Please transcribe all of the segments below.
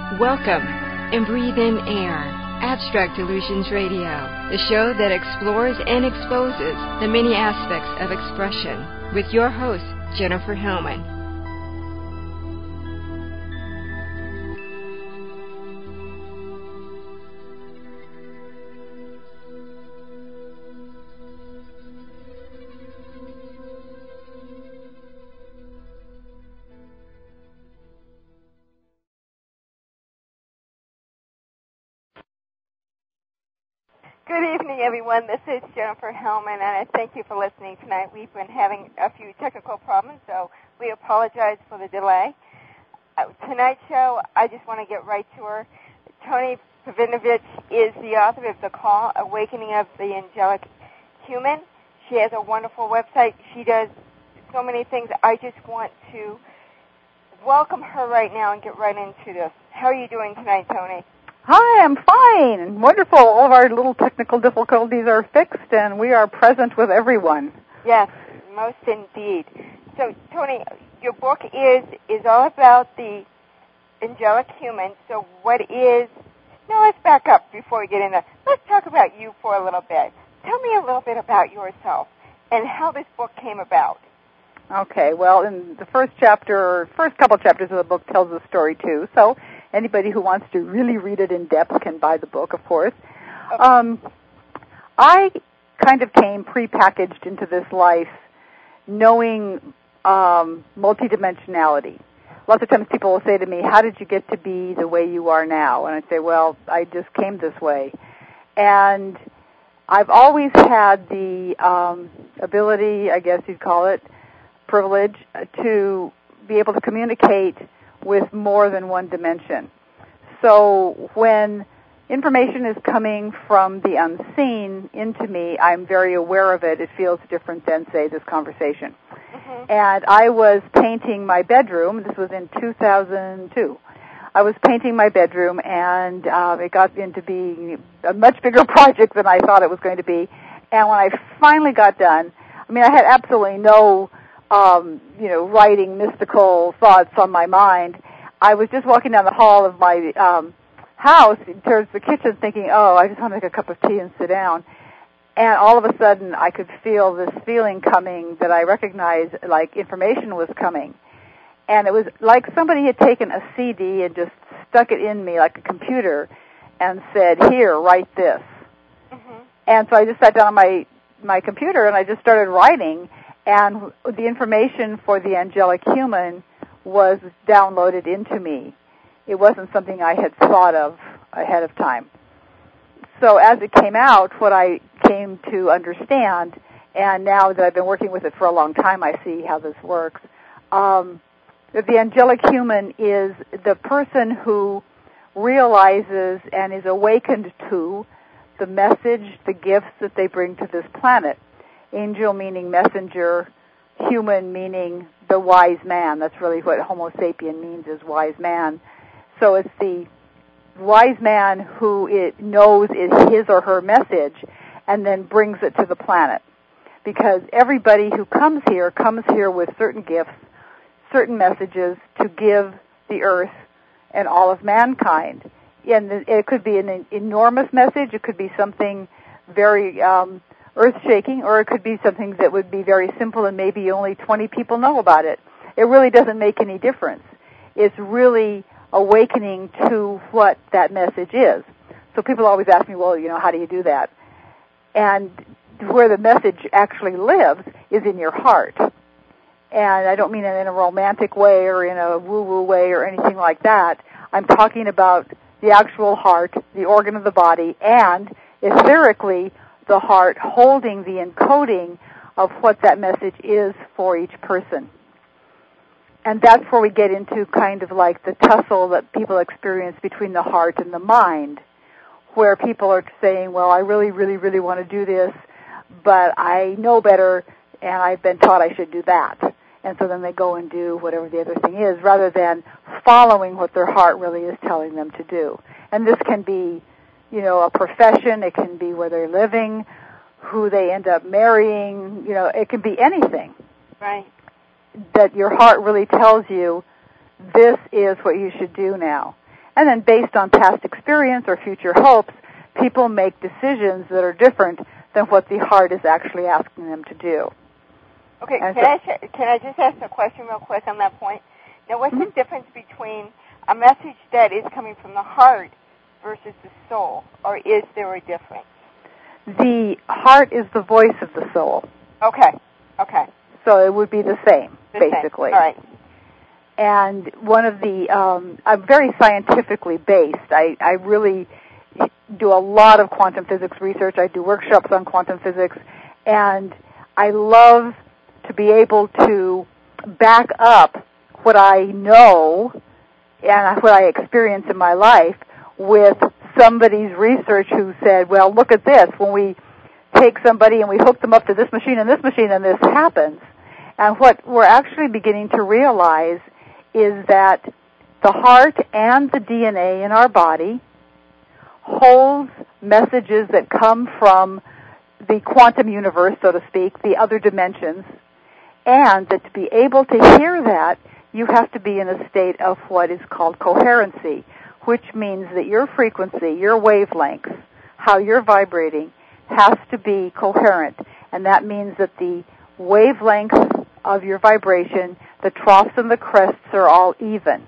Welcome and breathe in air. Abstract Illusions Radio, the show that explores and exposes the many aspects of expression, with your host, Jennifer Hellman. Good evening, everyone. This is Jennifer Hellman, and I thank you for listening tonight. We've been having a few technical problems, so we apologize for the delay. Tonight's show, I just want to get right to her. Toni Pavinovich is the author of The Call, Awakening of the Angelic Human. She has a wonderful website. She does so many things. I just want to welcome her right now and get right into this. How are you doing tonight, Toni? Hi, I'm fine. Wonderful. All of our little technical difficulties are fixed, and we are present with everyone. Yes, most indeed. So, Toni, your book is all about the angelic human. So what is... Now, let's back up before we get into... Let's talk about you for a little bit. Tell me a little bit about yourself and how this book came about. Okay, well, in the first couple chapters of the book tells the story, too, so... Anybody who wants to really read it in depth can buy the book, of course. I kind of came prepackaged into this life knowing multidimensionality. Lots of times people will say to me, how did you get to be the way you are now? And I say, well, I just came this way. And I've always had the ability, I guess you'd call it, privilege, to be able to communicate with more than one dimension. So when information is coming from the unseen into me, I'm very aware of it. It feels different than, say, this conversation. Mm-hmm. And I was painting my bedroom. This was in 2002. I was painting my bedroom, and it got into being a much bigger project than I thought it was going to be. And when I finally got done, I mean, I had absolutely no writing mystical thoughts on my mind. I was just walking down the hall of my house towards the kitchen thinking, oh, I just want to make a cup of tea and sit down. And all of a sudden I could feel this feeling coming that I recognized, like information was coming. And it was like somebody had taken a CD and just stuck it in me like a computer and said, here, write this. Mm-hmm. And so I just sat down on my computer and I just started writing. And the information for the angelic human was downloaded into me. It wasn't something I had thought of ahead of time. So as it came out, what I came to understand, and now that I've been working with it for a long time, I see how this works, that the angelic human is the person who realizes and is awakened to the message, the gifts that they bring to this planet. Angel meaning messenger, human meaning the wise man. That's really what Homo sapien means, is wise man. So it's the wise man who it knows is his or her message and then brings it to the planet. Because everybody who comes here with certain gifts, certain messages to give the earth and all of mankind. And it could be an enormous message. It could be something very... earth-shaking, or it could be something that would be very simple and maybe only 20 people know about it. It really doesn't make any difference. It's really awakening to what that message is. So people always ask me, well, how do you do that? And where the message actually lives is in your heart. And I don't mean it in a romantic way or in a woo-woo way or anything like that. I'm talking about the actual heart, the organ of the body, and etherically the heart holding the encoding of what that message is for each person. And that's where we get into kind of like the tussle that people experience between the heart and the mind, where people are saying, well, I really, really, really want to do this, but I know better, and I've been taught I should do that. And so then they go and do whatever the other thing is, rather than following what their heart really is telling them to do. And this can be a profession, it can be where they're living, who they end up marrying, it can be anything. Right. That your heart really tells you, this is what you should do now. And then based on past experience or future hopes, people make decisions that are different than what the heart is actually asking them to do. Okay, can I just ask a question real quick on that point? Now, what's the difference between a message that is coming from the heart versus the soul, or is there a difference? The heart is the voice of the soul. Okay. So it would be the same, basically. Same. All right. And one of the, I'm very scientifically based. I really do a lot of quantum physics research. I do workshops on quantum physics, and I love to be able to back up what I know and what I experience in my life with somebody's research who said, well, look at this. When we take somebody and we hook them up to this machine and this happens. And what we're actually beginning to realize is that the heart and the DNA in our body holds messages that come from the quantum universe, so to speak, the other dimensions, and that to be able to hear that, you have to be in a state of what is called coherency, which means that your frequency, your wavelengths, how you're vibrating, has to be coherent. And that means that the wavelengths of your vibration, the troughs and the crests, are all even.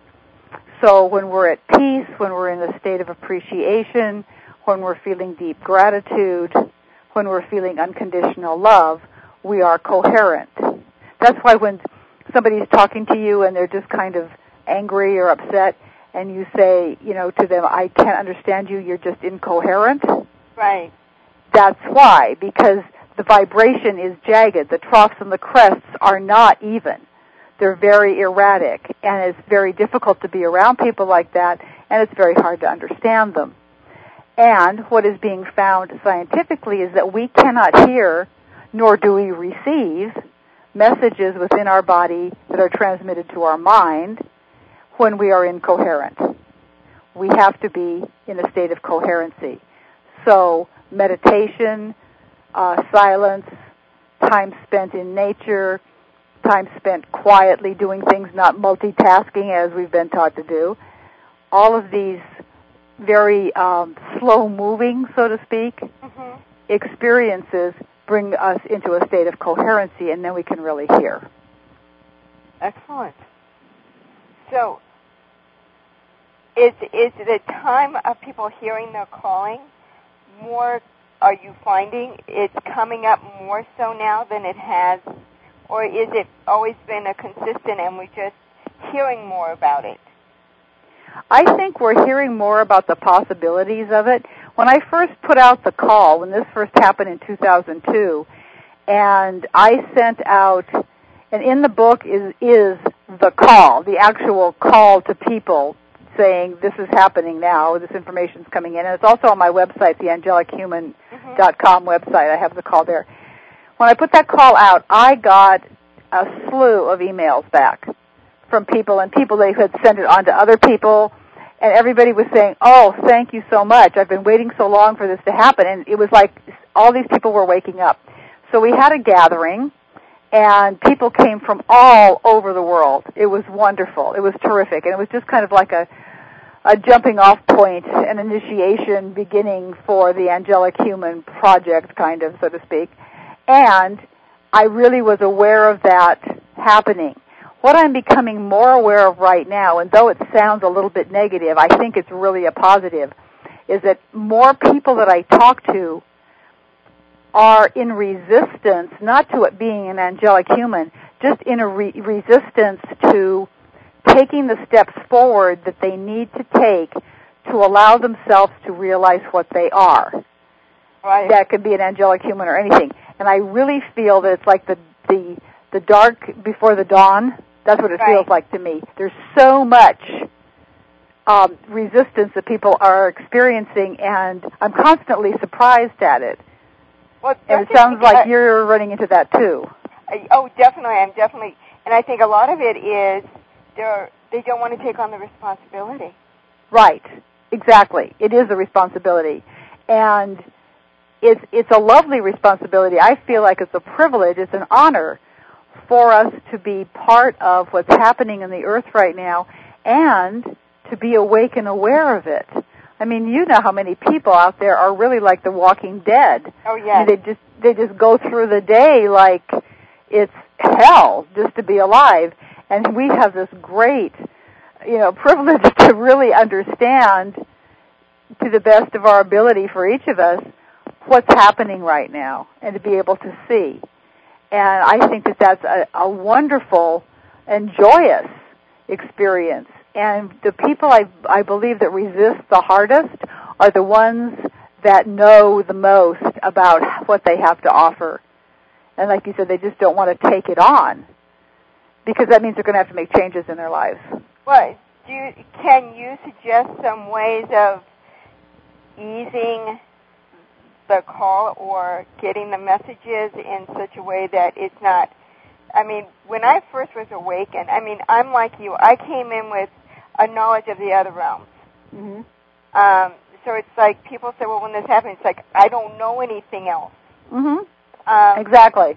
So when we're at peace, when we're in a state of appreciation, when we're feeling deep gratitude, when we're feeling unconditional love, we are coherent. That's why when somebody's talking to you and they're just kind of angry or upset, and you say, to them, I can't understand you, you're just incoherent. Right. That's why, because the vibration is jagged. The troughs and the crests are not even. They're very erratic, and it's very difficult to be around people like that, and it's very hard to understand them. And what is being found scientifically is that we cannot hear, nor do we receive, messages within our body that are transmitted to our mind when we are incoherent. We have to be in a state of coherency. So meditation, silence, time spent in nature, time spent quietly doing things, not multitasking as we've been taught to do, all of these very slow-moving, so to speak, experiences bring us into a state of coherency, and then we can really hear. Excellent. So, is the time of people hearing their calling more, are you finding it's coming up more so now than it has, or is it always been a consistent and we're just hearing more about it? I think we're hearing more about the possibilities of it. When I first put out the call, when this first happened in 2002, and I sent out, and in the book is the call, the actual call to people saying this is happening now, this information's coming in, and it's also on my website, the angelichuman.com website. I have the call there. When I put that call out, I got a slew of emails back from people, and people they had sent it on to other people, and everybody was saying, oh, thank you so much. I've been waiting so long for this to happen. And it was like all these people were waking up. So we had a gathering, and people came from all over the world. It was wonderful. It was terrific. And it was just kind of like a jumping off point, an initiation beginning for the Angelic Human project, kind of, so to speak. And I really was aware of that happening. What I'm becoming more aware of right now, and though it sounds a little bit negative, I think it's really a positive, is that more people that I talk to are in resistance, not to it being an angelic human, just in a resistance to taking the steps forward that they need to take to allow themselves to realize what they are. Right. That could be an angelic human or anything. And I really feel that it's like the dark before the dawn. That's what it feels like to me. There's so much resistance that people are experiencing, and I'm constantly surprised at it. Well, and it sounds like you're running into that too. Oh, definitely. I'm definitely. And I think a lot of it is they don't want to take on the responsibility. Right. Exactly. It is a responsibility. And it's a lovely responsibility. I feel like it's a privilege, it's an honor for us to be part of what's happening in the earth right now and to be awake and aware of it. I mean, you know how many people out there are really like the Walking Dead. Oh, yes. I mean, they just go through the day like it's hell just to be alive. And we have this great, privilege to really understand to the best of our ability for each of us what's happening right now and to be able to see. And I think that that's a wonderful and joyous experience. And the people I believe that resist the hardest are the ones that know the most about what they have to offer. And like you said, they just don't want to take it on because that means they're going to have to make changes in their lives. Well, can you suggest some ways of easing the call or getting the messages in such a way that it's not, when I first was awakened, I'm like you. I came in with a knowledge of the other realms. Mm-hmm. So it's like people say, well, when this happens, it's like, I don't know anything else. Mm-hmm. Exactly.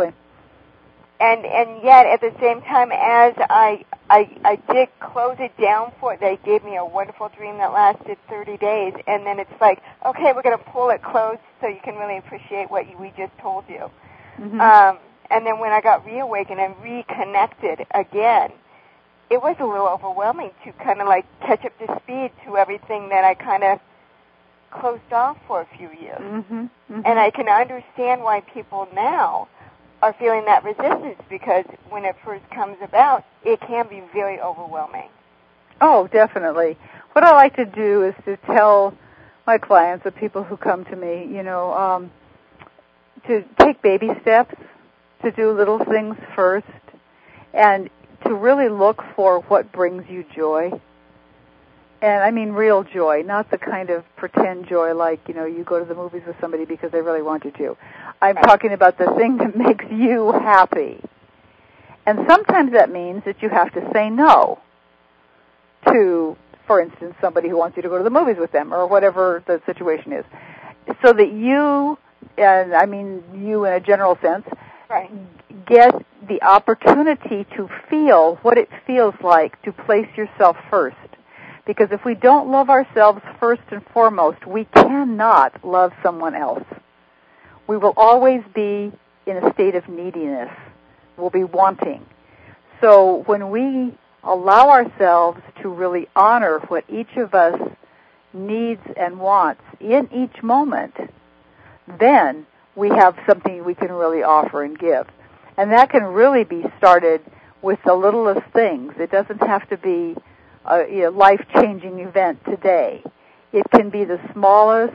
And yet, at the same time, as I did close it down for it, they gave me a wonderful dream that lasted 30 days, and then it's like, okay, we're going to pull it closed so you can really appreciate what we just told you. Mm-hmm. And then when I got reawakened and reconnected again, it was a little overwhelming to kind of like catch up to speed to everything that I kind of closed off for a few years. Mm-hmm. Mm-hmm. And I can understand why people now are feeling that resistance because when it first comes about, it can be very overwhelming. Oh, definitely. What I like to do is to tell my clients, the people who come to me, to take baby steps, to do little things first, and to really look for what brings you joy. And I mean real joy, not the kind of pretend joy like, you go to the movies with somebody because they really want you to. I'm talking about the thing that makes you happy. And sometimes that means that you have to say no to, for instance, somebody who wants you to go to the movies with them or whatever the situation is. So that you, and I mean you in a general sense, get the opportunity to feel what it feels like to place yourself first. Because if we don't love ourselves first and foremost, we cannot love someone else. We will always be in a state of neediness. We'll be wanting. So when we allow ourselves to really honor what each of us needs and wants in each moment, then we have something we can really offer and give. And that can really be started with the littlest things. It doesn't have to be a life-changing event today. It can be the smallest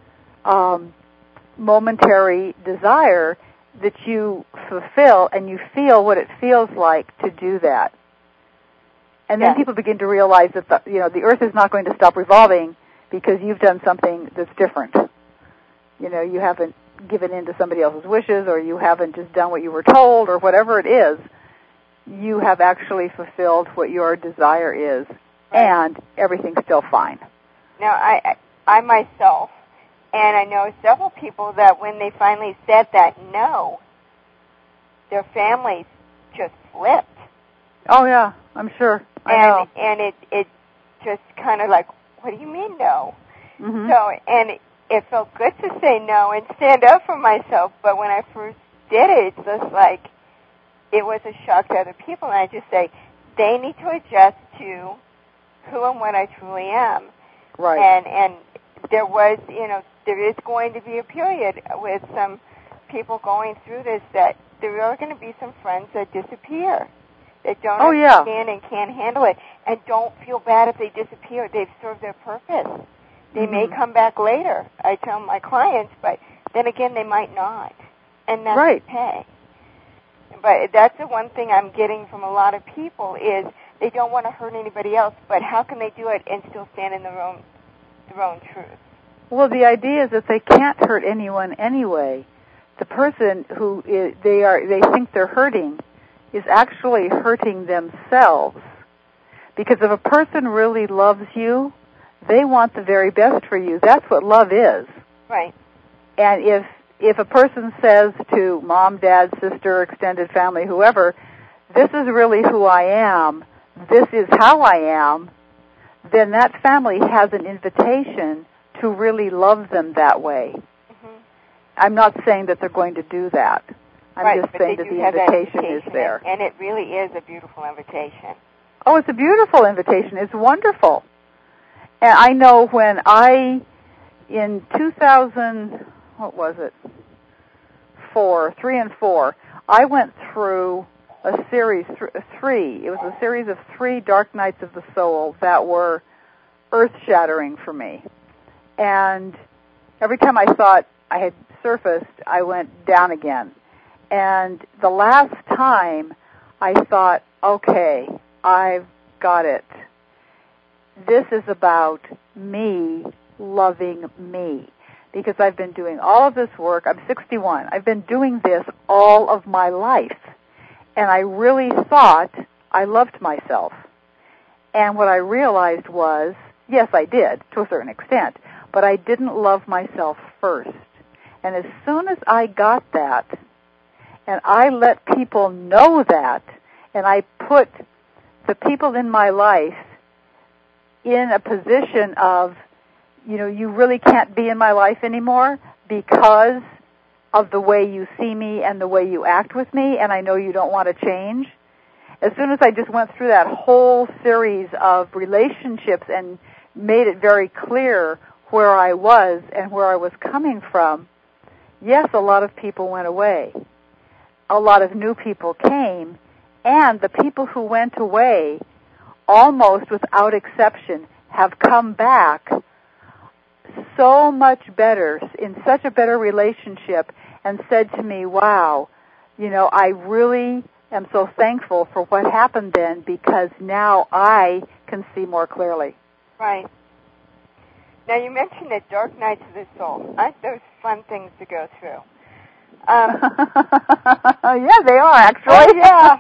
momentary desire that you fulfill, and you feel what it feels like to do that. And then people begin to realize that the Earth is not going to stop revolving because you've done something that's different. You haven't given in to somebody else's wishes, or you haven't just done what you were told, or whatever it is. You have actually fulfilled what your desire is, and everything's still fine. Now, I myself, and I know several people that when they finally said that no, their families just flipped. Oh, yeah, I'm sure. I know. And it just kind of like, what do you mean no? Mm-hmm. So, and it felt good to say no and stand up for myself, but when I first did it, it's just like, it was a shock to other people, and I just say, they need to adjust to who and what I truly am. Right. And there was, there is going to be a period with some people going through this that there are going to be some friends that disappear, that don't understand and can't handle it, and don't feel bad if they disappear. They've served their purpose. They may come back later, I tell my clients, but then again, they might not, and that's okay. But that's the one thing I'm getting from a lot of people is they don't want to hurt anybody else, but how can they do it and still stand in their own truth? Well, the idea is that they can't hurt anyone anyway. The person who they think they're hurting is actually hurting themselves. Because if a person really loves you, they want the very best for you. That's what love is. Right. And if a person says to mom, dad, sister, extended family, whoever, this is really who I am, this is how I am, then that family has an invitation to really love them that way. Mm-hmm. I'm not saying that they're going to do that. I'm just saying that the invitation is there. And it really is a beautiful invitation. Oh, it's a beautiful invitation. It's wonderful. And I know when in 2000, what was it? 3 and 4, I went through a series, three. It was a series of 3 dark nights of the soul that were earth-shattering for me. And every time I thought I had surfaced, I went down again. And the last time, I thought, okay, I've got it. This is about me loving me. Because I've been doing all of this work. I'm 61. I've been doing this all of my life. And I really thought I loved myself. And what I realized was, yes, I did, to a certain extent, but I didn't love myself first. And as soon as I got that, and I let people know that, and I put the people in my life in a position of, you really can't be in my life anymore because of the way you see me and the way you act with me, and I know you don't want to change. As soon as I just went through that whole series of relationships and made it very clear where I was and where I was coming from, yes, a lot of people went away. A lot of new people came, and the people who went away, almost without exception, have come back so much better, in such a better relationship, and said to me, wow, I really am so thankful for what happened then, because now I can see more clearly. Right. Now, you mentioned the dark nights of the soul. Aren't those fun things to go through? Yeah, they are, actually. Oh, yeah.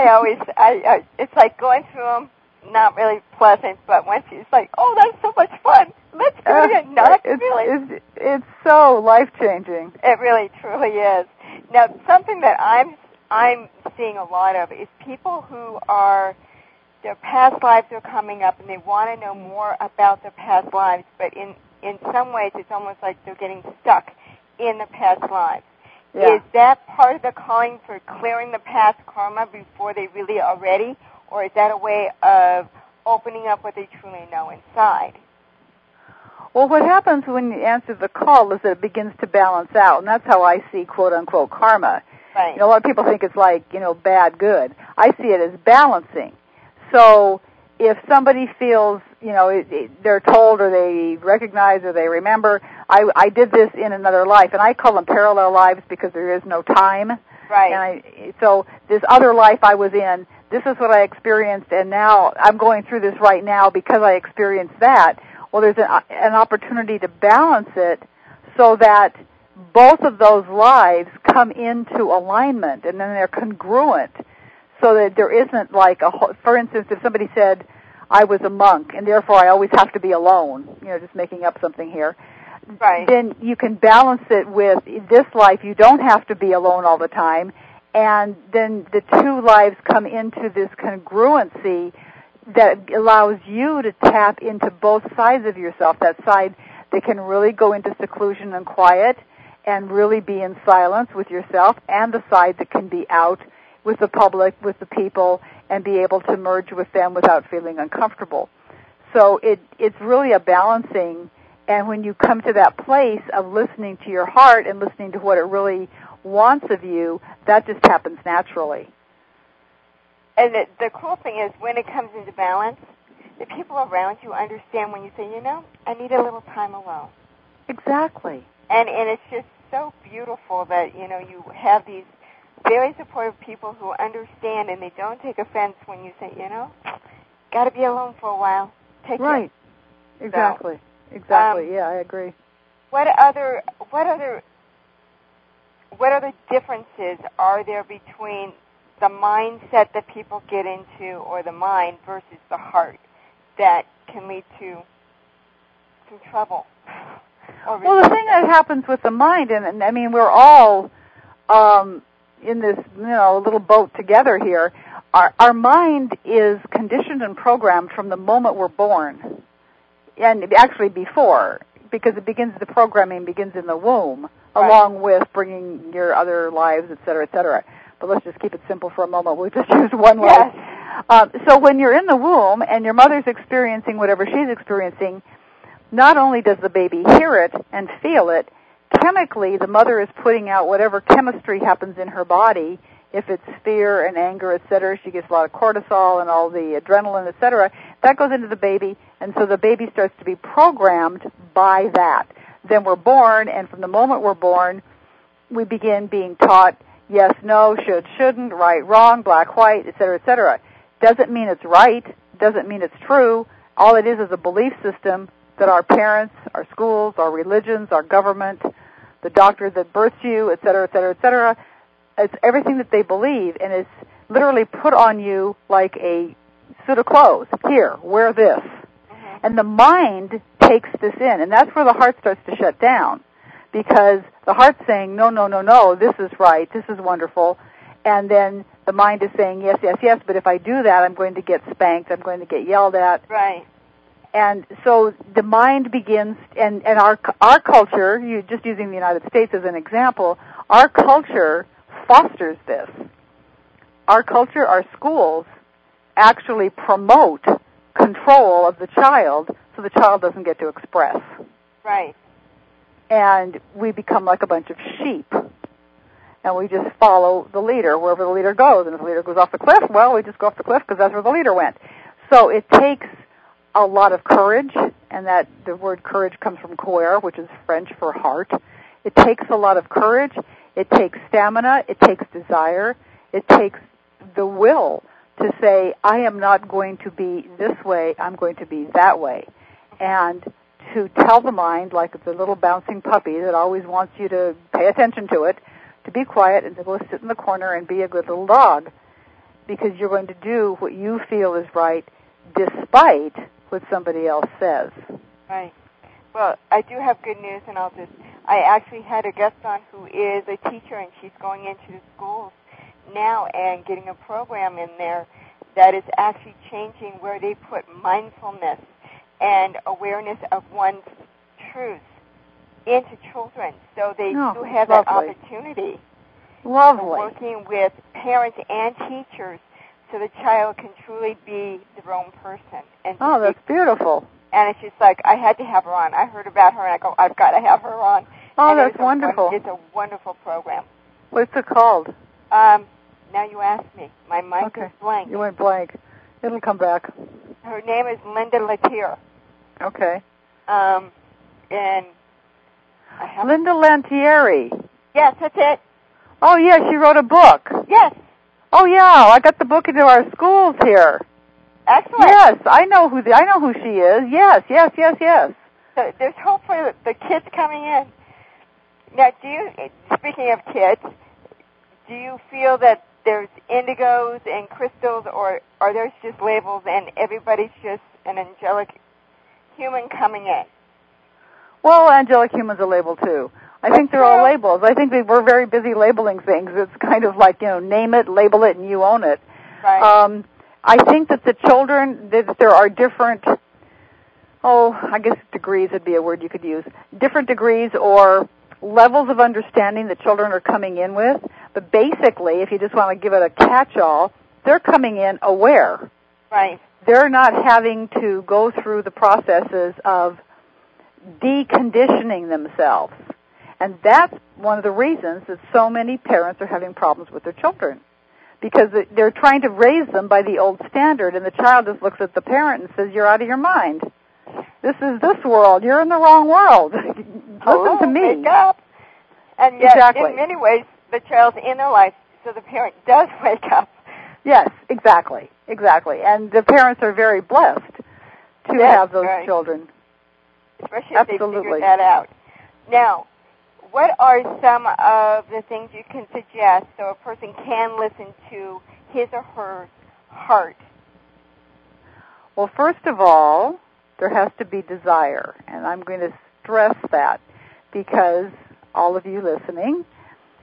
It's like going through them, not really pleasant, but once it's like, oh, that's so much fun. Let's do it. Not really. It's so life-changing. It really, truly is. Now, something that I'm seeing a lot of is people who their past lives are coming up and they want to know more about their past lives, but in some ways it's almost like they're getting stuck in the past lives. Yeah. Is that part of the calling for clearing the past karma before they really are ready, or is that a way of opening up what they truly know inside? Well, what happens when you answer the call is that it begins to balance out, and that's how I see quote-unquote karma. Right. A lot of people think it's like, bad, good. I see it as balancing. So if somebody feels, they're told or they recognize or they remember, I did this in another life, and I call them parallel lives because there is no time. Right. And so this other life I was in, this is what I experienced, and now I'm going through this right now because I experienced that. Well, there's an opportunity to balance it so that both of those lives come into alignment, and then they're congruent, so that there isn't like for instance, if somebody said, I was a monk, and therefore I always have to be alone, just making up something here, right. Then you can balance it with this life, you don't have to be alone all the time, and then the two lives come into this congruency that allows you to tap into both sides of yourself, that side that can really go into seclusion and quiet and really be in silence with yourself, and the side that can be out with the public, with the people, and be able to merge with them without feeling uncomfortable. So it's really a balancing, and when you come to that place of listening to your heart and listening to what it really wants of you, that just happens naturally. And the cool thing is, when it comes into balance, the people around you understand when you say, I need a little time alone. Exactly. And it's just so beautiful that, you have these very supportive people who understand and they don't take offense when you say, got to be alone for a while. Take right. it. Exactly. Exactly. Yeah, I agree. What other differences are there between the mindset that people get into, or the mind, versus the heart, that can lead to some trouble? Well, the thing that happens with the mind, and I mean, we're all in this, little boat together here. our mind is conditioned and programmed from the moment we're born, and actually before, because the programming begins in the womb, right, along with bringing your other lives, et cetera, et cetera. But let's just keep it simple for a moment. We'll just use one life. Yes. So when you're in the womb and your mother's experiencing whatever she's experiencing, not only does the baby hear it and feel it, chemically the mother is putting out whatever chemistry happens in her body. If it's fear and anger, et cetera, she gets a lot of cortisol and all the adrenaline, et cetera. That goes into the baby, and so the baby starts to be programmed by that. Then we're born, and from the moment we're born, we begin being taught yes, no, should, shouldn't, right, wrong, black, white, et cetera, et cetera. Doesn't mean it's right. Doesn't mean it's true. All it is a belief system that our parents, our schools, our religions, our government, the doctor that births you, et cetera, et cetera, et cetera, it's everything that they believe, and it's literally put on you like a suit of clothes. Here, wear this. Mm-hmm. And the mind takes this in, and that's where the heart starts to shut down, because the heart's saying, no, no, no, no, this is right, this is wonderful, and then the mind is saying, yes, yes, yes, but if I do that, I'm going to get spanked, I'm going to get yelled at. Right. And so the mind begins, and our culture, just using the United States as an example, our culture fosters this. Our culture, our schools, actually promote control of the child so the child doesn't get to express. Right. And we become like a bunch of sheep. And we just follow the leader wherever the leader goes. And if the leader goes off the cliff, well, we just go off the cliff because that's where the leader went. So it takes a lot of courage, and that the word courage comes from coeur, which is French for heart. It takes a lot of courage. It takes stamina. It takes desire. It takes the will to say, I am not going to be this way, I'm going to be that way. And to tell the mind, like it's a little bouncing puppy that always wants you to pay attention to it, to be quiet and to go sit in the corner and be a good little dog, because you're going to do what you feel is right despite what somebody else says. Right. Well, I do have good news, and I actually had a guest on who is a teacher, and she's going into the schools now and getting a program in there that is actually changing where they put mindfulness and awareness of one's truth into children. So they do have that opportunity. Lovely. Working with parents and teachers so the child can truly be their own person. And that's beautiful. And it's just like, I had to have her on. I heard about her, and I go, I've got to have her on. Oh, and that's wonderful. It's a wonderful program. What's it called? Now you asked me. My mind is blank. You went blank. It'll come back. Her name is Linda Latier. Okay. And I have Linda Lantieri. Yes, that's it. Oh, yeah, she wrote a book. Yes. Oh, yeah, I got the book into our schools here. Excellent. Yes, I know who she is. Yes, yes, yes, yes. So there's hope for the kids coming in. Now, speaking of kids, do you feel that there's indigos and crystals, or are there just labels and everybody's just an angelic human coming in? Well, angelic humans are labeled too. I think they're all labels. I think we're very busy labeling things. It's kind of like, name it, label it, and you own it. Right. I think that the children, that there are different, I guess degrees would be a word you could use, different degrees or levels of understanding that children are coming in with. But basically, if you just want to give it a catch-all, they're coming in aware. Right. They're not having to go through the processes of deconditioning themselves. And that's one of the reasons that so many parents are having problems with their children, because they're trying to raise them by the old standard, and the child just looks at the parent and says, you're out of your mind. This is this world. You're in the wrong world. Listen to me. Wake up. And yet, in many ways, the child's in their life, so the parent does wake up. Yes, exactly. And the parents are very blessed to have those children. Especially if they figured that out. Now, what are some of the things you can suggest so a person can listen to his or her heart? Well, first of all, there has to be desire, and I'm going to stress that because all of you listening,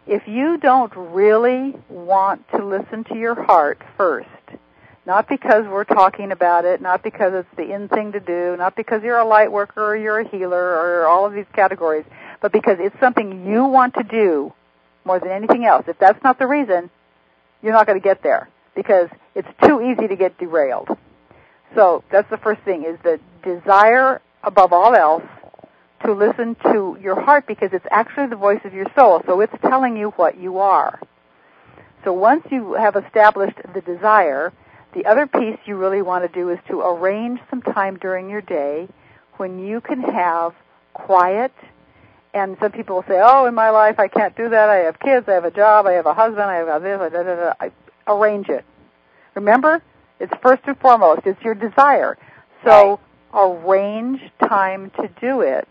if you don't really want to listen to your heart first, not because we're talking about it, not because it's the in thing to do, not because you're a light worker or you're a healer or all of these categories, but because it's something you want to do more than anything else. If that's not the reason, you're not going to get there because it's too easy to get derailed. So that's the first thing, is the desire above all else to listen to your heart, because it's actually the voice of your soul, so it's telling you what you are. So once you have established the desire, the other piece you really want to do is to arrange some time during your day when you can have quiet. And some people will say, oh, in my life I can't do that. I have kids, I have a job, I have a husband, I have this, I arrange it. Remember, it's first and foremost, it's your desire. So arrange time to do it.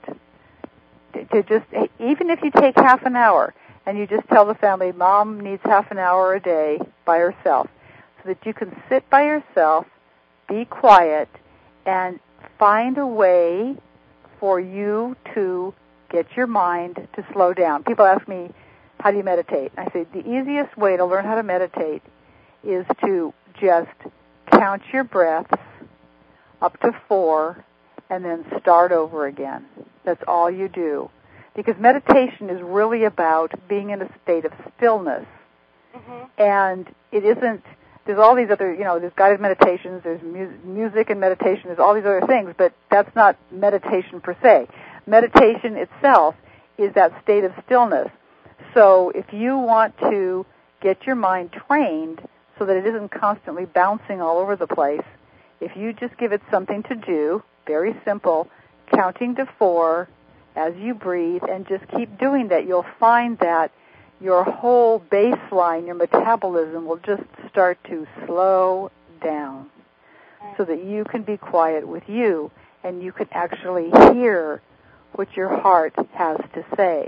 To just, even if you take half an hour and you just tell the family, Mom needs half an hour a day by herself, so that you can sit by yourself, be quiet, and find a way for you to get your mind to slow down. People ask me, how do you meditate? I say, the easiest way to learn how to meditate is to just count your breaths up to 4 and then start over again. That's all you do. Because meditation is really about being in a state of stillness. Mm-hmm. And it isn't, there's all these other, there's guided meditations, there's music and meditation, there's all these other things, but that's not meditation per se. Meditation itself is that state of stillness. So if you want to get your mind trained so that it isn't constantly bouncing all over the place, if you just give it something to do, very simple, counting to 4 as you breathe, and just keep doing that, you'll find that your whole baseline, your metabolism, will just start to slow down so that you can be quiet with you and you can actually hear what your heart has to say.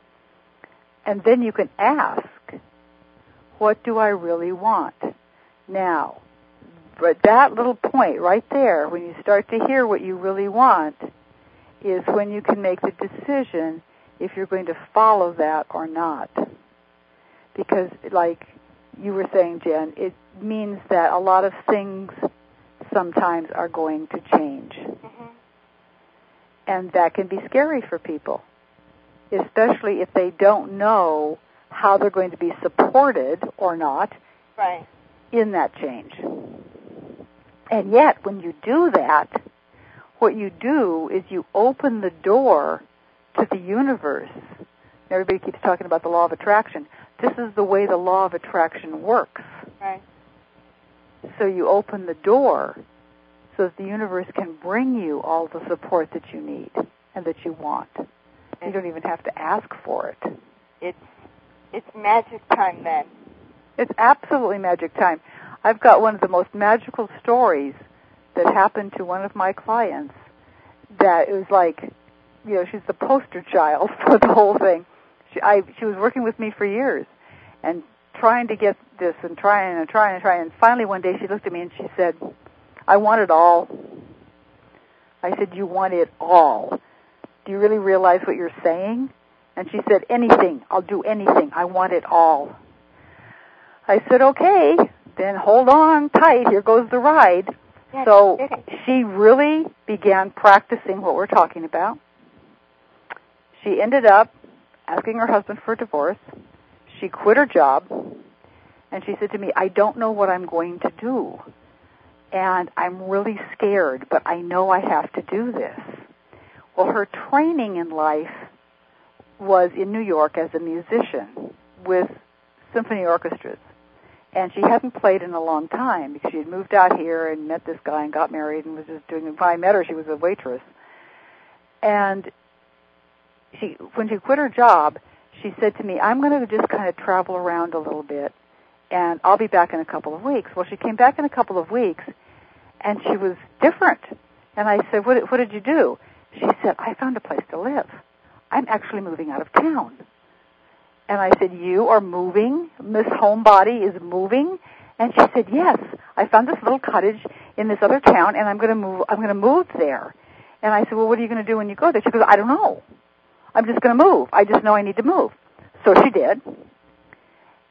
And then you can ask, what do I really want? Now, but that little point right there, when you start to hear what you really want, is when you can make the decision if you're going to follow that or not. Because, like you were saying, Jen, it means that a lot of things sometimes are going to change. Mm-hmm. And that can be scary for people, especially if they don't know how they're going to be supported or not in that change. And yet, when you do that, what you do is you open the door to the universe. Everybody keeps talking about the law of attraction. This is the way the law of attraction works. Right. So you open the door so that the universe can bring you all the support that you need and that you want. You don't even have to ask for it. It's magic time then. It's absolutely magic time. I've got one of the most magical stories that happened to one of my clients that it was like, she's the poster child for the whole thing. She was working with me for years and trying to get this and trying, and finally one day she looked at me and she said, I want it all. I said, you want it all? Do you really realize what you're saying? And she said, anything. I'll do anything. I want it all. I said, okay, then hold on tight. Here goes the ride. Yes, so she really began practicing what we're talking about. She ended up asking her husband for a divorce. She quit her job. And she said to me, I don't know what I'm going to do. And I'm really scared, but I know I have to do this. Well, her training in life was in New York as a musician with symphony orchestras. And she hadn't played in a long time because she had moved out here and met this guy and got married and was just doing it. When I met her, she was a waitress. And when she quit her job, she said to me, I'm going to just kind of travel around a little bit, and I'll be back in a couple of weeks. Well, she came back in a couple of weeks, and she was different. And I said, what did you do? She said, I found a place to live. I'm actually moving out of town. And I said, you are moving? Miss Homebody is moving? And she said, yes. I found this little cottage in this other town, and I'm going to move there. And I said, well, what are you going to do when you go there? She goes, I don't know. I'm just going to move. I just know I need to move. So she did.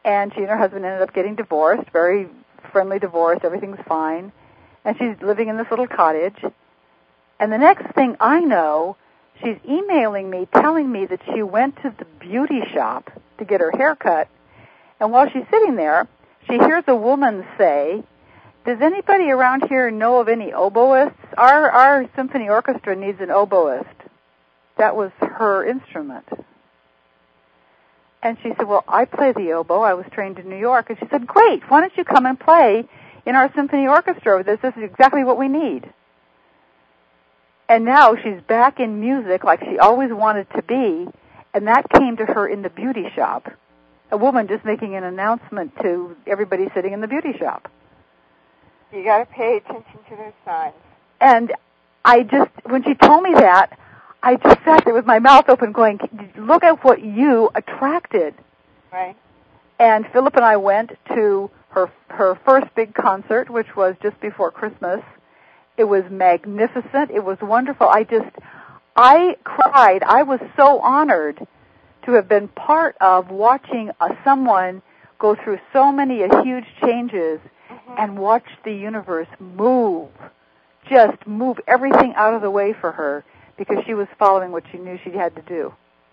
and she and her husband ended up getting divorced, very friendly divorce, everything's fine, and she's living in this little cottage. And the next thing I know, she's emailing me, telling me that she went to the beauty shop to get her hair cut, and while she's sitting there, she hears a woman say, "Does anybody around here know of any oboists? Our symphony orchestra needs an oboist." That was her instrument. And she said, "Well, I play the oboe. I was trained in New York." And she said, "Great, why don't you come and play in our symphony orchestra? This is exactly what we need." And now she's back in music like she always wanted to be, and that came to her in the beauty shop. A woman just making an announcement to everybody sitting in the beauty shop. You got to pay attention to those signs. And when she told me that, I just sat there with my mouth open going, look at what you attracted. Right. And Philip and I went to her first big concert, which was just before Christmas. It was magnificent. It was wonderful. I cried. I was so honored to have been part of watching someone go through so many huge changes and watch the universe move, just move everything out of the way for her because she was following what she knew she had to do.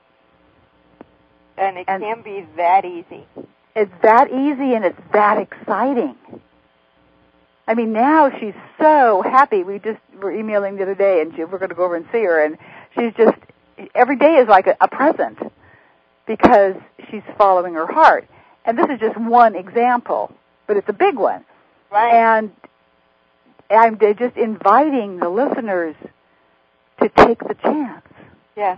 And it can be that easy. It's that easy and it's that exciting. I mean, now she's so happy. We just were emailing the other day, and we're going to go over and see her, and she's just, every day is like a present because she's following her heart. And this is just one example, but it's a big one. Right. And I'm just inviting the listeners to take the chance. Yes.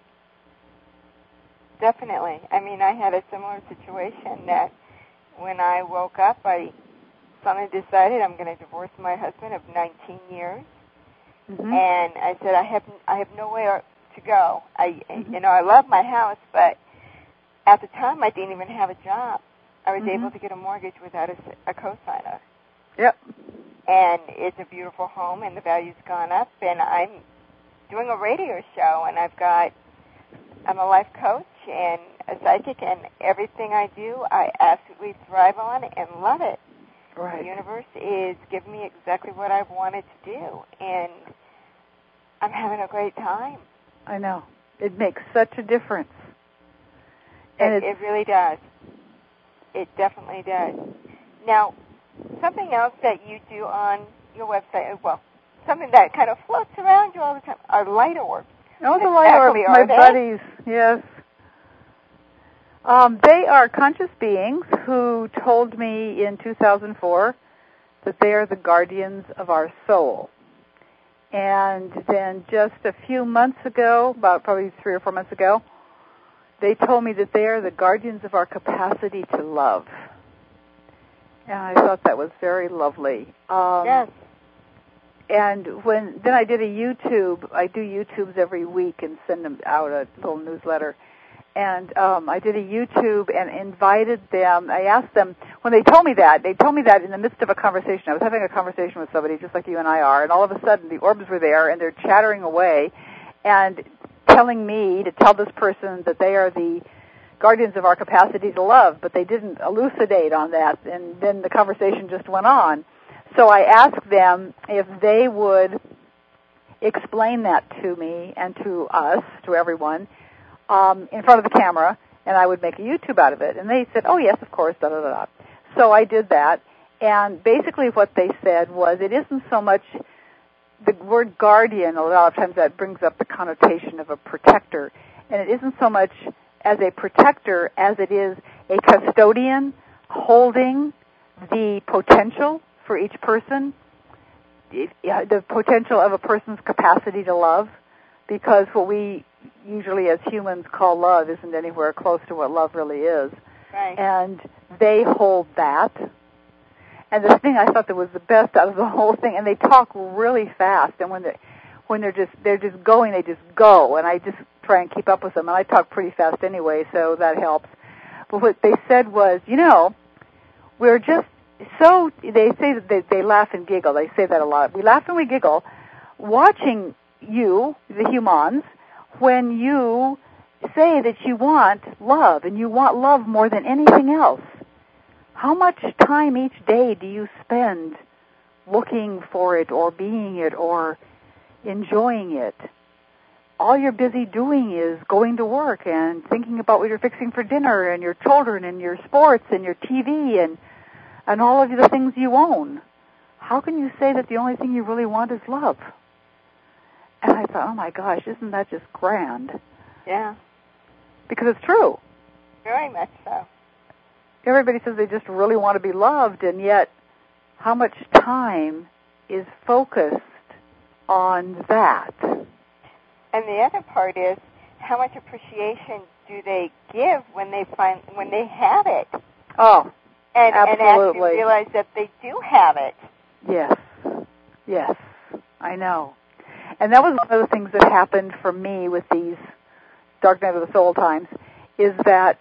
Definitely. I mean, I had a similar situation that when I woke up, I suddenly decided I'm going to divorce my husband of 19 years. Mm-hmm. And I said, I have nowhere to go. I love my house, but at the time I didn't even have a job. I was able to get a mortgage without a cosigner. Yep. And it's a beautiful home, and the value's gone up, and I'm doing a radio show, and I'm a life coach and a psychic, and everything I do, I absolutely thrive on and love it. Right. The universe is giving me exactly what I've wanted to do, and I'm having a great time. I know. It makes such a difference. And it really does. It definitely does. Now, something else that you do on your website, something that kind of floats around you all the time, are light orbs. Oh, the light orbs, my buddies, yes. They are conscious beings who told me in 2004 that they are the guardians of our soul. And then just a few months ago, about probably 3 or 4 months ago, they told me that they are the guardians of our capacity to love. And I thought that was very lovely. Yes. And then I did a YouTube. I do YouTubes every week and send them out a little newsletter. And I did a YouTube and invited them. I asked them, when they told me that in the midst of a conversation. I was having a conversation with somebody just like you and I are, and all of a sudden the orbs were there, and they're chattering away and telling me to tell this person that they are the guardians of our capacity to love, but they didn't elucidate on that, and then the conversation just went on. So I asked them if they would explain that to me and to us, to everyone, in front of the camera, and I would make a YouTube out of it. And they said, oh, yes, of course, da-da-da-da. So I did that, and basically what they said was it isn't so much the word guardian. A lot of times that brings up the connotation of a protector, and it isn't so much as a protector as it is a custodian holding the potential for each person, the potential of a person's capacity to love, because what we usually as humans call love isn't anywhere close to what love really is. Right. And they hold that. And the thing I thought that was the best out of the whole thing, and they talk really fast, and when they're just going, they just go, and I just try and keep up with them, and I talk pretty fast anyway, so that helps. But what they said was, we're just so, they say that they laugh and giggle. They say that a lot. We laugh and we giggle watching you, the humans, when you say that you want love, and you want love more than anything else. How much time each day do you spend looking for it or being it or enjoying it? All you're busy doing is going to work and thinking about what you're fixing for dinner and your children and your sports and your TV and all of the things you own. How can you say that the only thing you really want is love? And I thought, oh my gosh, isn't that just grand? Yeah. Because it's true. Very much so. Everybody says they just really want to be loved, and yet how much time is focused on that? And the other part is, how much appreciation do they give when they have it? Oh, and absolutely. And actually realize that they do have it. Yes, I know. And that was one of the things that happened for me with these Dark Night of the Soul times, is that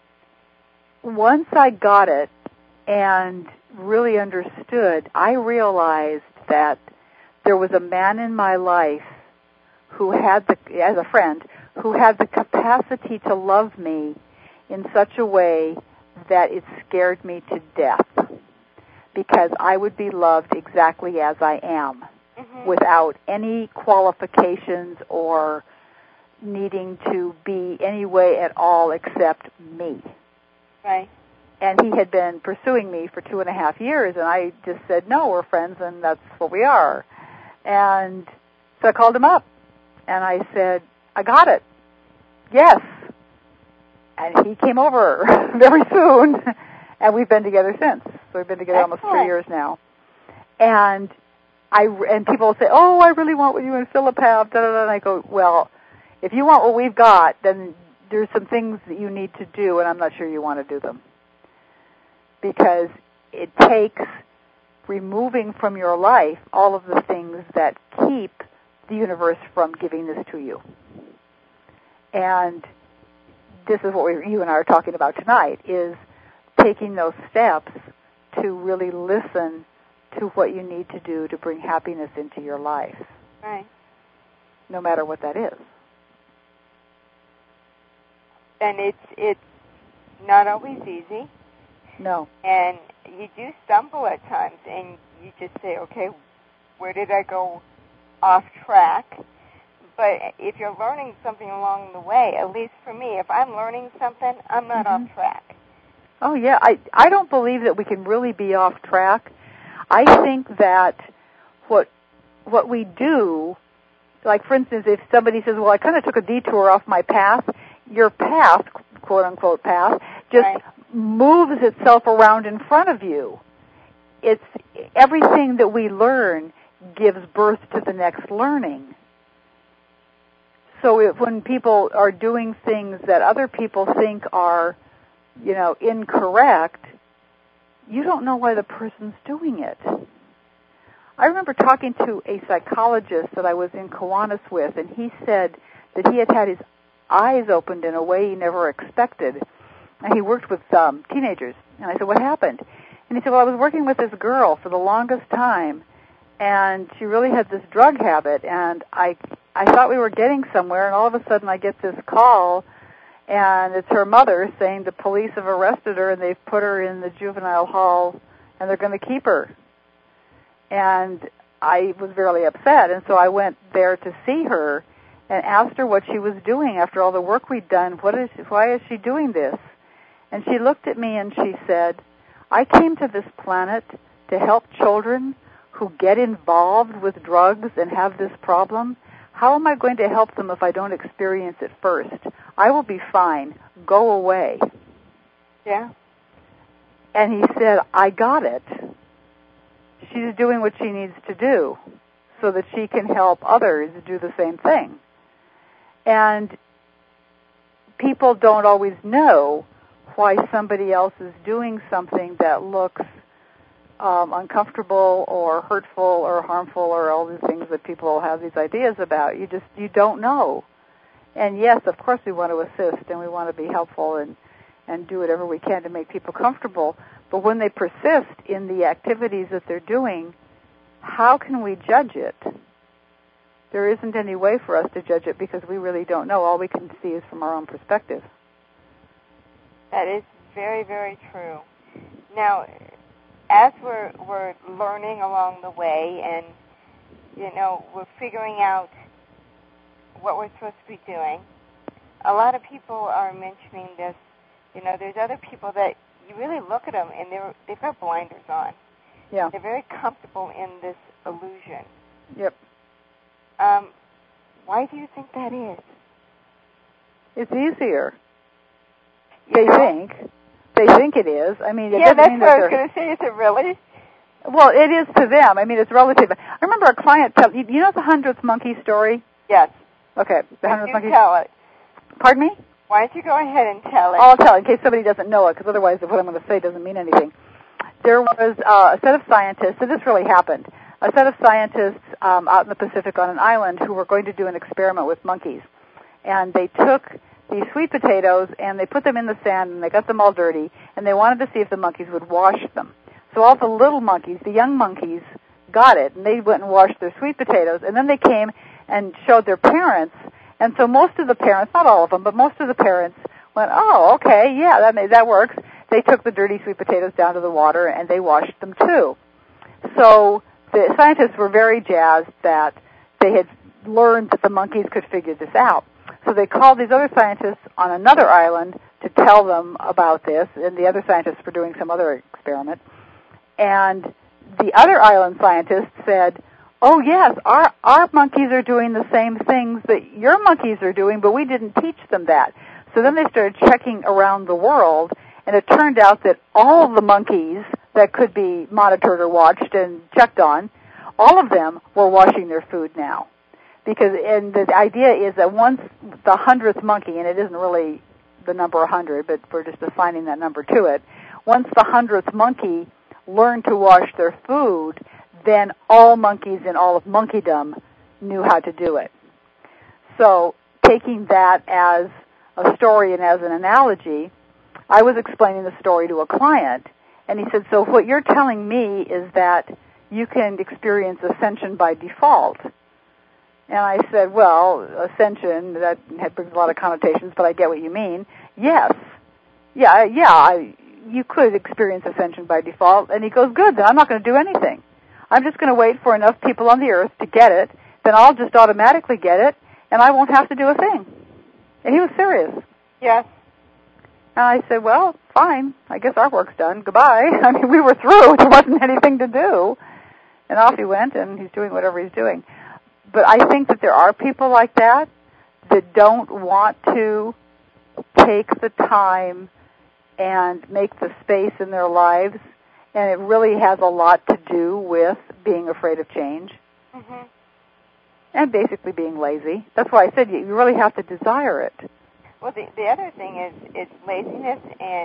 once I got it and really understood, I realized that there was a man in my life who had as a friend, who had the capacity to love me in such a way that it scared me to death, because I would be loved exactly as I am, without any qualifications or needing to be any way at all except me. Right. And he had been pursuing me for 2.5 years, and I just said, no, we're friends, and that's what we are. And so I called him up, and I said, I got it. Yes. And he came over very soon, and we've been together since. So we've been together almost 3 years now. And people will say, oh, I really want what you and Philip have, da-da-da. And I go, well, if you want what we've got, then there's some things that you need to do, and I'm not sure you want to do them. Because it takes removing from your life all of the things that keep the universe from giving this to you. And this is what you and I are talking about tonight, is taking those steps to really listen to what you need to do to bring happiness into your life. Right. No matter what that is. And it's not always easy. No. And you do stumble at times, and you just say, okay, where did I go off track? But if you're learning something along the way, at least for me, if I'm learning something, I'm not off track. Oh, yeah. I don't believe that we can really be off track. I think that what we do, like, for instance, if somebody says, well, I kind of took a detour off my path, your path, quote-unquote path, just moves itself around in front of you. It's everything that we learn gives birth to the next learning. So when people are doing things that other people think are, incorrect, you don't know why the person's doing it. I remember talking to a psychologist that I was in Kiwanis with, and he said that he had his eyes opened in a way he never expected. And he worked with teenagers. And I said, what happened? And he said, well, I was working with this girl for the longest time, and she really had this drug habit, and I thought we were getting somewhere, and all of a sudden I get this call, and it's her mother saying the police have arrested her, and they've put her in the juvenile hall, and they're going to keep her. And I was very upset, and so I went there to see her and asked her what she was doing after all the work we'd done. Why is she doing this? And she looked at me and she said, I came to this planet to help children who get involved with drugs and have this problem. How am I going to help them if I don't experience it first? I will be fine. Go away. Yeah. And he said, I got it. She's doing what she needs to do so that she can help others do the same thing. And people don't always know why somebody else is doing something that looks uncomfortable or hurtful or harmful or all these things that people have these ideas about. You don't know. And yes, of course we want to assist and we want to be helpful and do whatever we can to make people comfortable. But when they persist in the activities that they're doing, how can we judge it? There isn't any way for us to judge it because we really don't know. All we can see is from our own perspective. That is very, very true. Now, as we're learning along the way, and we're figuring out what we're supposed to be doing, a lot of people are mentioning this. There's other people that you really look at them and they've got blinders on. Yeah. They're very comfortable in this illusion. Yep. Why do you think that is? It's easier. They think it is. I mean, it doesn't that's mean what that I was going to say. Is it really? Well, it is to them. I mean, it's relative. I remember a client you know the 100th monkey story? Yes. Okay, the 100th monkey. Tell it. Pardon me? Why don't you go ahead and tell it? I'll tell it in case somebody doesn't know it, because otherwise what I'm going to say doesn't mean anything. There was a set of scientists, and this really happened, a set of scientists out in the Pacific on an island who were going to do an experiment with monkeys. And they took these sweet potatoes and they put them in the sand and they got them all dirty, and they wanted to see if the monkeys would wash them. So all the little monkeys, the young monkeys, got it, and they went and washed their sweet potatoes, and then they came and showed their parents. And so most of the parents, not all of them, but most of the parents went, oh, okay, yeah, that works. They took the dirty sweet potatoes down to the water and they washed them too. So the scientists were very jazzed that they had learned that the monkeys could figure this out. So they called these other scientists on another island to tell them about this, and the other scientists were doing some other experiment. And the other island scientists said, oh, yes, our monkeys are doing the same things that your monkeys are doing, but we didn't teach them that. So then they started checking around the world, and it turned out that all of the monkeys that could be monitored or watched and checked on, all of them were washing their food now. And the idea is that once the 100th monkey, and it isn't really the number 100, but we're just assigning that number to it, once the 100th monkey learned to wash their food, then all monkeys in all of monkeydom knew how to do it. So taking that as a story and as an analogy, I was explaining the story to a client, and he said, so what you're telling me is that you can experience ascension by default. And I said, well, ascension, that brings a lot of connotations, but I get what you mean. Yes. You could experience ascension by default. And he goes, good, then I'm not going to do anything. I'm just going to wait for enough people on the earth to get it, then I'll just automatically get it, and I won't have to do a thing. And he was serious. Yes. And I said, well, fine, I guess our work's done. Goodbye. I mean, we were through. There wasn't anything to do. And off he went, and he's doing whatever he's doing. But I think that there are people like that don't want to take the time and make the space in their lives, and it really has a lot to do with being afraid of change. Mm-hmm. And basically being lazy. That's why I said you really have to desire it. Well, the other thing is laziness,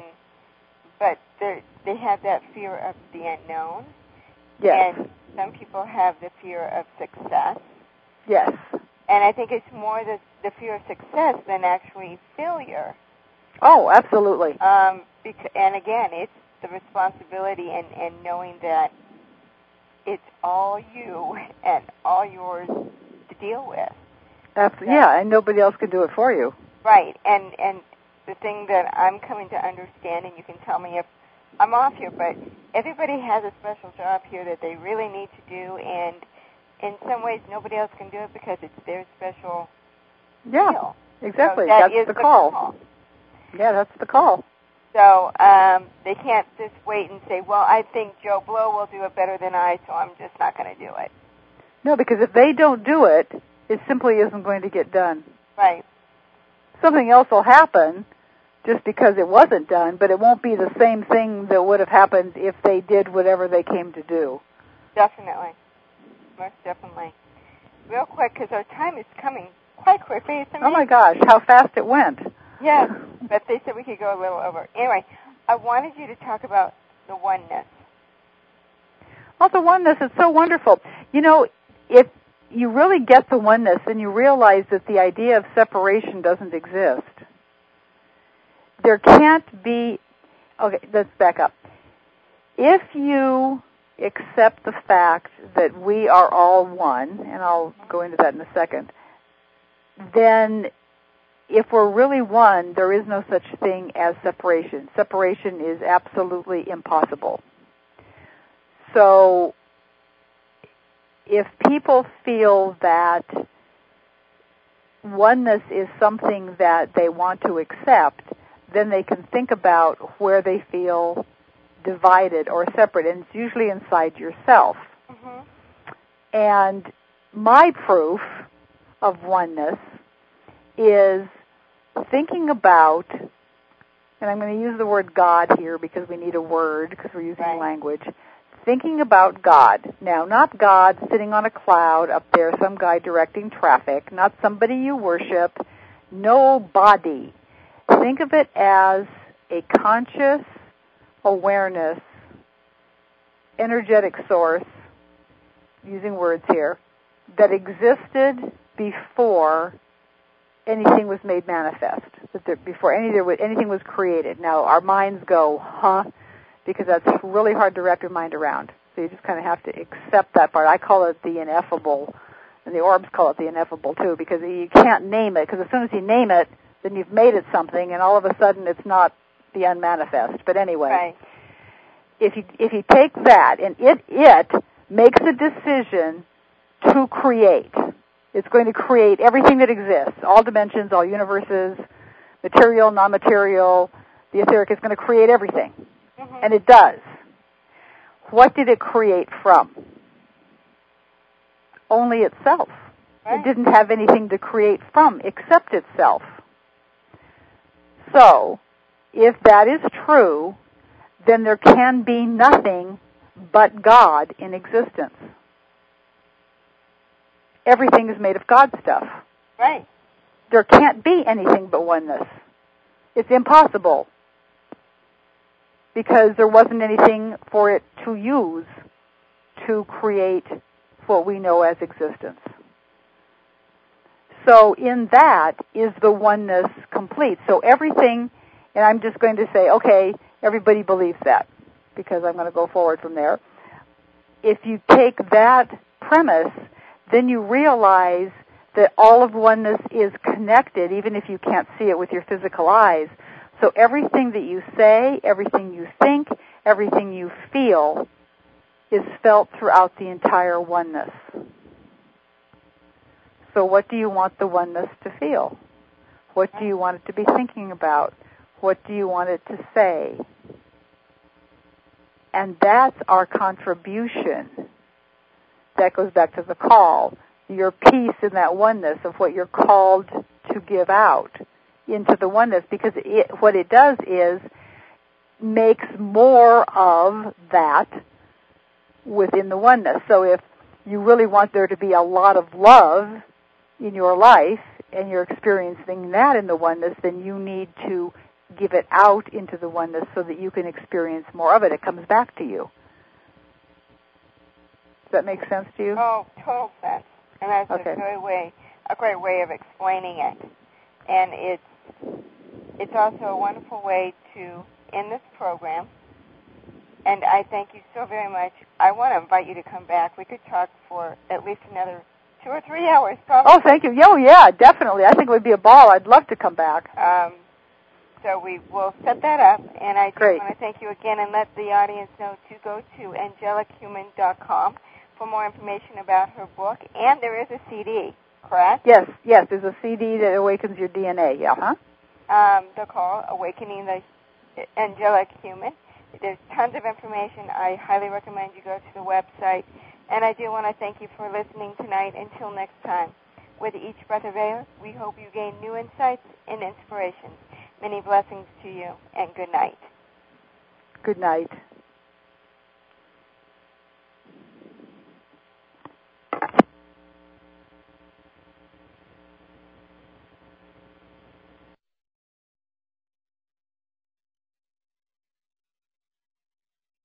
but they have that fear of the unknown. Yes. And some people have the fear of success. Yes. And I think it's more the fear of success than actually failure. Oh, absolutely. And again, it's the responsibility and knowing that it's all you and all yours to deal with. Absolutely. Yeah, and nobody else can do it for you. Right. And the thing that I'm coming to understand, and you can tell me if I'm off here, but everybody has a special job here that they really need to do, and in some ways nobody else can do it because it's their special deal. Exactly. So that's the call. Yeah, that's the call. So they can't just wait and say, well, I think Joe Blow will do it better than I, so I'm just not going to do it. No, because if they don't do it, it simply isn't going to get done. Right. Something else will happen just because it wasn't done, but it won't be the same thing that would have happened if they did whatever they came to do. Definitely. Most definitely. Real quick, because our time is coming quite quickly. Oh, my gosh, how fast it went. Yes, but they said we could go a little over. Anyway, I wanted you to talk about the oneness. Well, the oneness is so wonderful. You know, if you really get the oneness, then you realize that the idea of separation doesn't exist. There can't be... Okay, let's back up. If you accept the fact that we are all one, and I'll go into that in a second, then if we're really one, there is no such thing as separation. Separation is absolutely impossible. So if people feel that oneness is something that they want to accept, then they can think about where they feel divided or separate, and it's usually inside yourself. Mm-hmm. And my proof of oneness is thinking about, and I'm going to use the word God here because we need a word because we're using language, thinking about God. Now, not God sitting on a cloud up there, some guy directing traffic, not somebody you worship, nobody. Think of it as a conscious awareness, energetic source, using words here, that existed before anything was made manifest, before anything was created. Now, our minds go, huh? Because that's really hard to wrap your mind around. So you just kind of have to accept that part. I call it the ineffable, and the orbs call it the ineffable too, because you can't name it, because as soon as you name it, then you've made it something, and all of a sudden it's not the unmanifest. But anyway, if you take that, and it makes a decision to create. It's going to create everything that exists, all dimensions, all universes, material, non-material. The etheric is going to create everything. Mm-hmm. And it does. What did it create from? Only itself. Right. It didn't have anything to create from except itself. So, if that is true, then there can be nothing but God in existence. Everything is made of God stuff. Right. There can't be anything but oneness. It's impossible. Because there wasn't anything for it to use to create what we know as existence. So in that is the oneness complete. So everything, and I'm just going to say, okay, everybody believes that, because I'm going to go forward from there. If you take that premise, then you realize that all of oneness is connected, even if you can't see it with your physical eyes. So everything that you say, everything you think, everything you feel is felt throughout the entire oneness. So what do you want the oneness to feel? What do you want it to be thinking about? What do you want it to say? And that's our contribution. That goes back to the call. Your piece in that oneness of what you're called to give out into the oneness, because what it does is makes more of that within the oneness. So if you really want there to be a lot of love in your life and you're experiencing that in the oneness, then you need to give it out into the oneness so that you can experience more of it. It comes back to you. Does that make sense to you? Oh, total sense. And that's okay. a great way of explaining it. And it's also a wonderful way to end this program. And I thank you so very much. I want to invite you to come back. We could talk for at least another 2 or 3 hours, probably. Oh, thank you. Oh, yeah, definitely. I think it would be a ball. I'd love to come back. So we will set that up. And I just Great. want to thank you again and let the audience know to go to angelichuman.com for more information about her book. And there is a CD, correct? Yes, there's a CD that awakens your DNA, They're called Awakening the Angelic Human. There's tons of information. I highly recommend you go to the website. And I do want to thank you for listening tonight. Until next time, with each breath of air, we hope you gain new insights and inspirations. Many blessings to you, and good night. Good night.